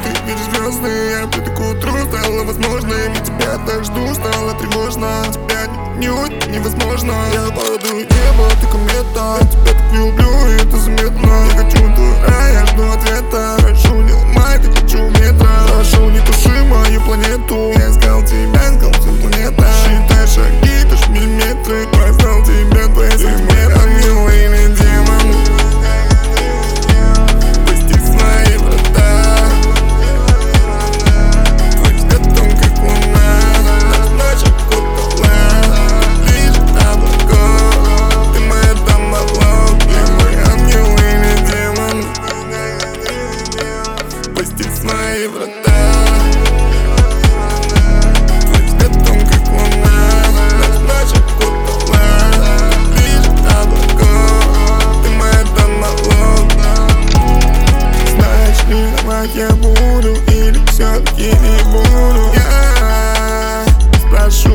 ты видишь звезды. Я приду к утру, стало возможным. И тебя так жду, стало тревожно. Тебя отнюдь невозможно. Я падаю в небо, ты комета. Тебя так люблю, и это заметно. Я хочу твой рай, я жду ответа. Прошу, не ломай, ты хочу метра. Прошу, не туши мою планету. Я искал тебя, искал всю планету. Считай шаги, ты ж миллиметры. Познал тебя, твои сантиметры. Ангел или демон, пусти в свои врата. Твой взгляд тон, как луна. Нас ночь окутала, лишь облако. Ты моя домолок, я мой ангел или демон, пусти в свои врата. Твой взгляд тон, как луна. Нас ночь окутала, лишь облако. Ты моя домолок. Знаешь ли, давать я буду или все-таки не буду? Я спрошу,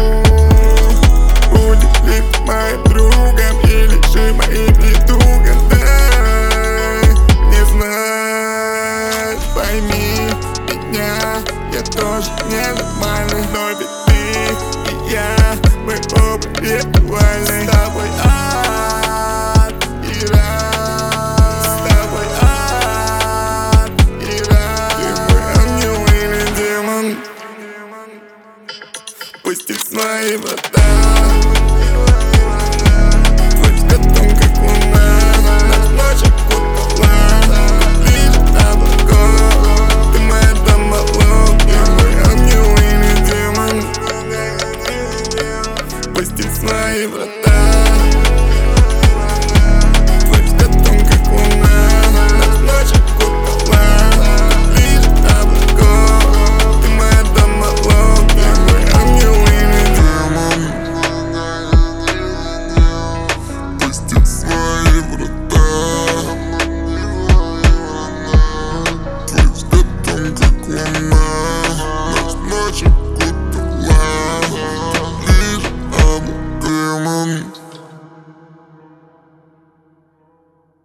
будет ли ты моим другом или же моим недугом? Дай мне знать, пойми меня, я тоже ненормальный. Но ведь ты и я, мы оба виртуальны. С тобой ад и рай, с тобой ад и рай. Ты мой ангел или демон, пусти в свои врата. Твой взгляд тон, как луна. Нас ночь окутала, лишь облако. Ты моя домолок, я мой ангел или демон, пусти в свои врата.